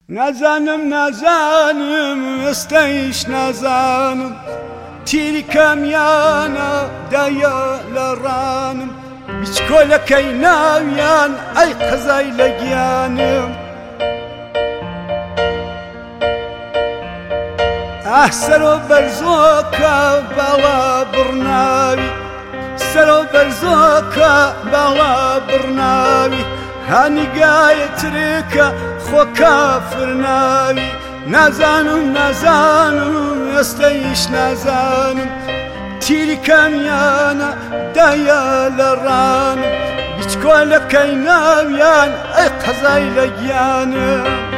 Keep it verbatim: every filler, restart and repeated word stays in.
نازانم نازانم ئێستەیش نازانم تیری کامیانە دایە لە ڕانم بیچکۆلەکەی ناویان ئەی قەزای لە گیانم ئاه سەرۆ بەرزۆکە باڵا بڕناوی سەرۆ بەرزۆکە باڵا بڕناوی هانیگایە ترێکە خۆ کافرناوی نازانم نازانم ئێستەیش نازانم تیری کامیانە دایە لە ڕانم بیچکۆلەکەی ناویان ئەی قەزای لە گیانم